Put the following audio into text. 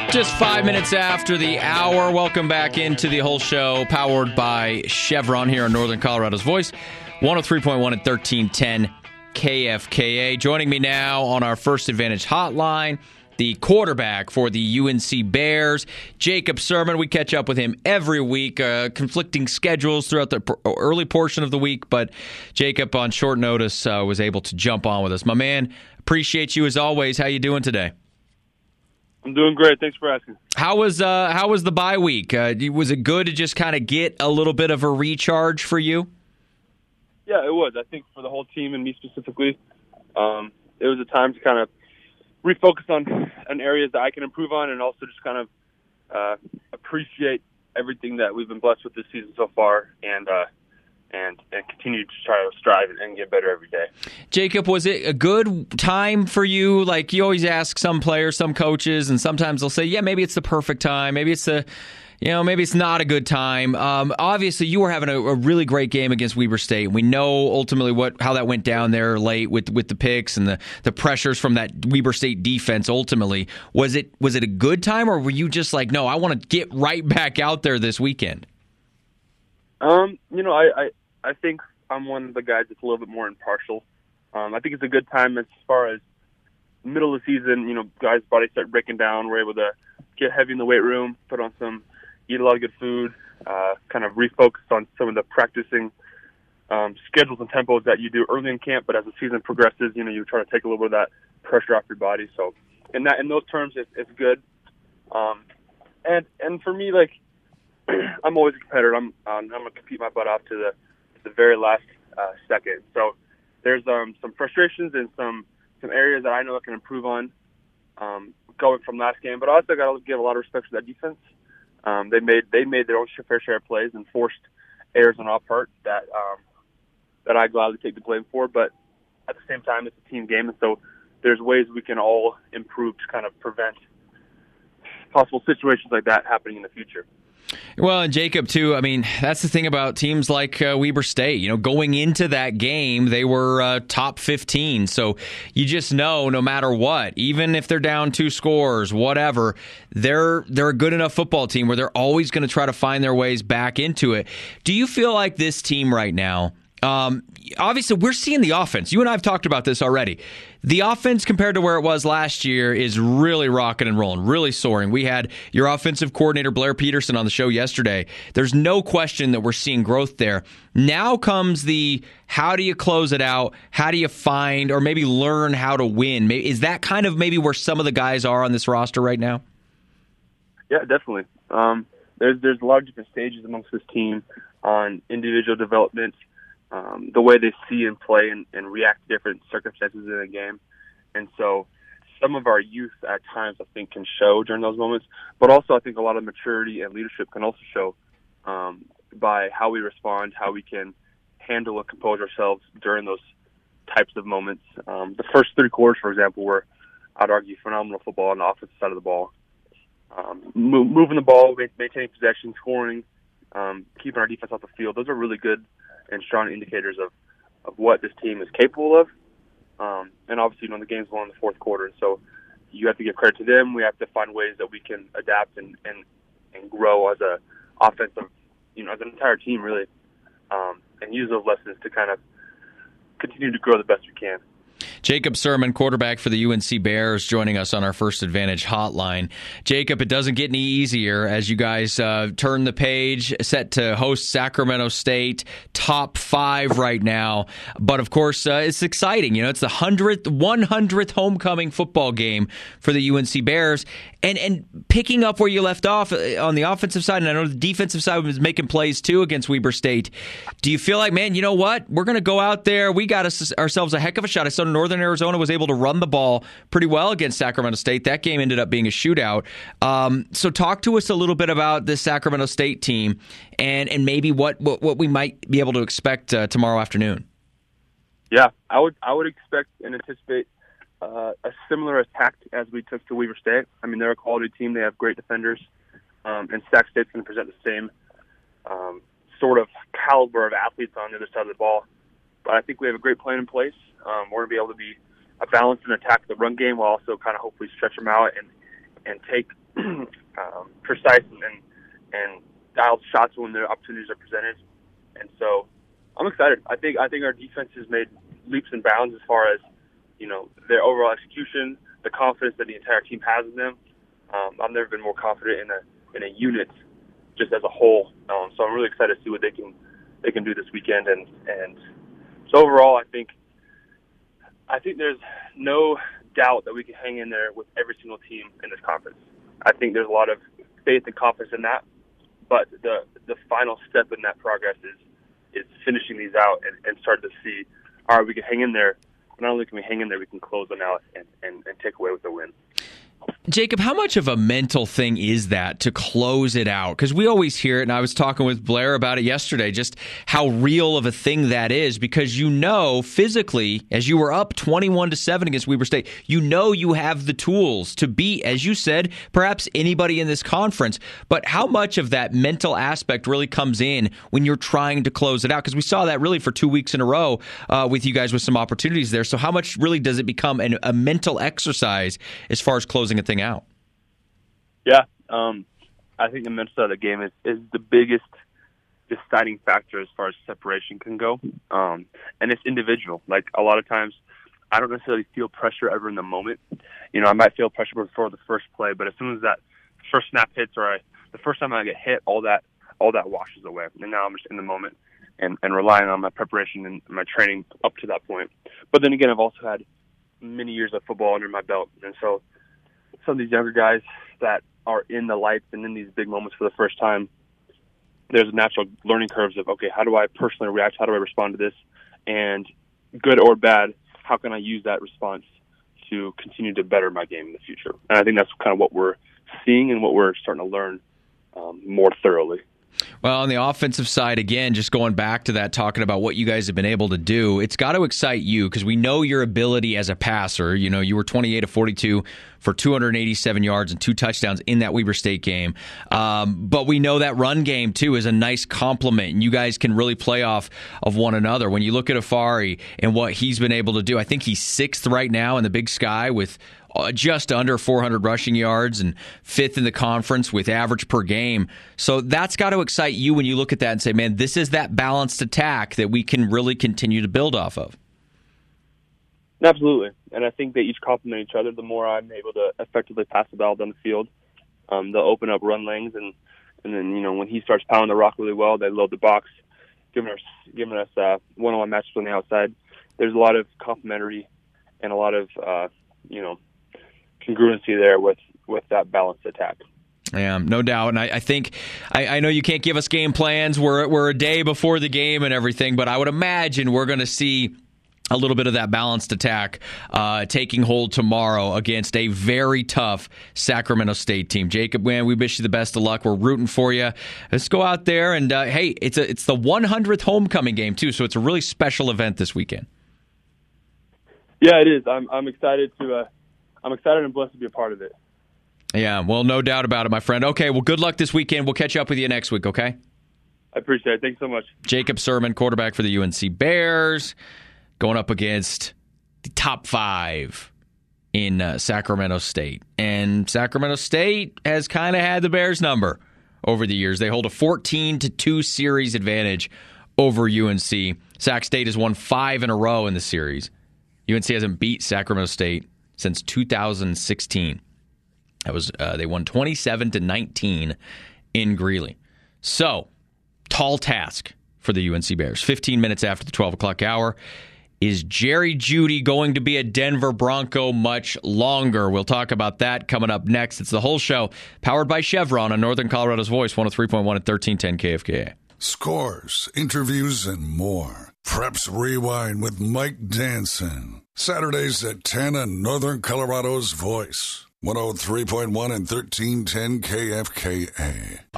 Just 5 minutes after the hour. Welcome back into the whole show, powered by Chevron here on Northern Colorado's Voice, 103.1 and 1310 KFKA. Joining me now on our First Advantage hotline, the quarterback for the UNC Bears, Jacob Sirmon. We catch up with him every week, conflicting schedules throughout the early portion of the week, but Jacob, on short notice, was able to jump on with us. My man, appreciate you as always. How you doing today? I'm doing great. Thanks for asking. How was the bye week? Was it good to just kind of get a little bit of a recharge for you? Yeah, it was. I think for the whole team and me specifically, it was a time to kind of refocus on areas that I can improve on, and also just kind of appreciate everything that we've been blessed with this season so far, and continue to try to strive and get better every day. Jacob, was it a good time for you? Like, you always ask some players, some coaches, and sometimes they'll say, yeah, maybe it's the perfect time. Maybe it's maybe it's not a good time. Obviously, you were having a really great game against Weber State. We know ultimately how that went down there late with the picks and the pressures from that Weber State defense. Ultimately, was it a good time, or were you just like, no, I want to get right back out there this weekend? I think I'm one of the guys that's a little bit more impartial. I think it's a good time as far as middle of the season. Guys' bodies start breaking down. We're able to get heavy in the weight room, eat a lot of good food, kind of refocus on some of the practicing schedules and tempos that you do early in camp. But as the season progresses, you try to take a little bit of that pressure off your body. So in those terms, it's good. And for me, like, I'm always a competitor. I'm gonna compete my butt off to the very last second. So there's some frustrations and some areas that I know I can improve on going from last game. But I also got to give a lot of respect to that defense. They made their own fair share of plays and forced errors on our part that I gladly take the blame for. But at the same time, it's a team game, and so there's ways we can all improve to kind of prevent possible situations like that happening in the future. Well, and Jacob, too, I mean, that's the thing about teams like Weber State. Going into that game, they were top 15. So you just know, no matter what, even if they're down 2 scores, whatever, they're a good enough football team where they're always going to try to find their ways back into it. Do you feel like this team right now, obviously, we're seeing the offense. You and I have talked about this already. The offense compared to where it was last year is really rocking and rolling, really soaring. We had your offensive coordinator, Blair Peterson, on the show yesterday. There's no question that we're seeing growth there. Now comes the how do you close it out? How do you find or maybe learn how to win? Is that kind of maybe where some of the guys are on this roster right now? Yeah, definitely. There's a lot of different stages amongst this team on individual development, the way they see and play and react to different circumstances in a game. And so some of our youth at times, I think, can show during those moments. But also I think a lot of maturity and leadership can also show by how we respond, how we can handle and compose ourselves during those types of moments. The first 3 quarters, for example, were, I'd argue, phenomenal football on the offensive side of the ball. Moving the ball, maintaining possession, scoring, keeping our defense off the field. Those are really good and strong indicators of what this team is capable of. And obviously, the game's won in the fourth quarter. And so you have to give credit to them. We have to find ways that we can adapt and grow as a offensive, as an entire team, really, and use those lessons to kind of continue to grow the best we can. Jacob Sirmon, quarterback for the UNC Bears, joining us on our First Advantage hotline. Jacob, it doesn't get any easier as you guys turn the page, set to host Sacramento State, top 5 right now. But, of course, it's exciting. It's the 100th homecoming football game for the UNC Bears. And picking up where you left off on the offensive side, and I know the defensive side was making plays, too, against Weber State. Do you feel like, man, you know what? We're going to go out there. We got ourselves a heck of a shot. I saw Northern Arizona was able to run the ball pretty well against Sacramento State. That game ended up being a shootout. So talk to us a little bit about this Sacramento State team and maybe what we might be able to expect tomorrow afternoon. Yeah, I would expect and anticipate a similar attack as we took to Weber State. I mean, they're a quality team. They have great defenders. And Sac State's going to present the same sort of caliber of athletes on the other side of the ball. But I think we have a great plan in place. We're going to be able to be a balanced and attack the run game while also kind of hopefully stretch them out and take precise and dialed shots when their opportunities are presented. And so I'm excited. I think our defense has made leaps and bounds as far as, their overall execution, the confidence that the entire team has in them. I've never been more confident in a unit just as a whole. So I'm really excited to see what they can do this weekend. And so overall, I think there's no doubt that we can hang in there with every single team in this conference. I think there's a lot of faith and confidence in that, but the final step in that progress is finishing these out and starting to see, all right, we can hang in there. Not only can we hang in there, we can close them out and take away with the win. Jacob, how much of a mental thing is that to close it out? Because we always hear it, and I was talking with Blair about it yesterday, just how real of a thing that is, because physically, as you were up 21-7 against Weber State, you have the tools to beat, as you said, perhaps anybody in this conference. But how much of that mental aspect really comes in when you're trying to close it out? Because we saw that really for 2 weeks in a row with you guys with some opportunities there. So how much really does it become a mental exercise as far as closing a thing out? Yeah, I think the mental side of the game is the biggest deciding factor as far as separation can go, and it's individual. Like, a lot of times, I don't necessarily feel pressure ever in the moment. I might feel pressure before the first play, but as soon as that first snap hits or the first time I get hit, all that washes away, and now I'm just in the moment and relying on my preparation and my training up to that point. But then again, I've also had many years of football under my belt, and so some of these younger guys that are in the lights and in these big moments for the first time, there's a natural learning curves of, okay, how do I personally react? How do I respond to this? And good or bad, how can I use that response to continue to better my game in the future? And I think that's kind of what we're seeing and what we're starting to learn more thoroughly. Well, on the offensive side, again, just going back to that, talking about what you guys have been able to do, it's got to excite you because we know your ability as a passer. You were 28 of 42 for 287 yards and 2 touchdowns in that Weber State game. But we know that run game, too, is a nice complement, and you guys can really play off of one another. When you look at Afari and what he's been able to do, I think he's 6th right now in the Big Sky with just under 400 rushing yards and 5th in the conference with average per game. So that's got to excite you when you look at that and say, man, this is that balanced attack that we can really continue to build off of. Absolutely. And I think they each complement each other. The more I'm able to effectively pass the ball down the field, they'll open up run lanes. And then, when he starts pounding the rock really well, they load the box, giving us one-on-one matchups on the outside. There's a lot of complementary and a lot of, congruency there with that balanced attack. Yeah, no doubt. And I think, I know you can't give us game plans. We're a day before the game and everything, but I would imagine we're going to see a little bit of that balanced attack taking hold tomorrow against a very tough Sacramento State team. Jacob, man, we wish you the best of luck. We're rooting for you. Let's go out there and, hey, it's the 100th homecoming game, too, so it's a really special event this weekend. Yeah, it is. I'm excited I'm excited and blessed to be a part of it. Yeah, well, no doubt about it, my friend. Okay, well, good luck this weekend. We'll catch up with you next week, okay? I appreciate it. Thanks so much. Jacob Sirmon, quarterback for the UNC Bears, going up against the top 5 in Sacramento State. And Sacramento State has kind of had the Bears number over the years. They hold a 14-2 series advantage over UNC. Sac State has won 5 in a row in the series. UNC hasn't beat Sacramento State since 2016. That was they won 27-19 in Greeley. So, tall task for the UNC Bears. 15 minutes after the 12 o'clock hour. Is Jerry Jeudy going to be a Denver Bronco much longer? We'll talk about that coming up next. It's The Whole Show, powered by Chevron on Northern Colorado's Voice, 103.1 and 1310 KFKA. Scores, interviews, and more. Preps Rewind with Mike Danson. Saturdays at 10 on Northern Colorado's Voice, 103.1 and 1310 KFKA.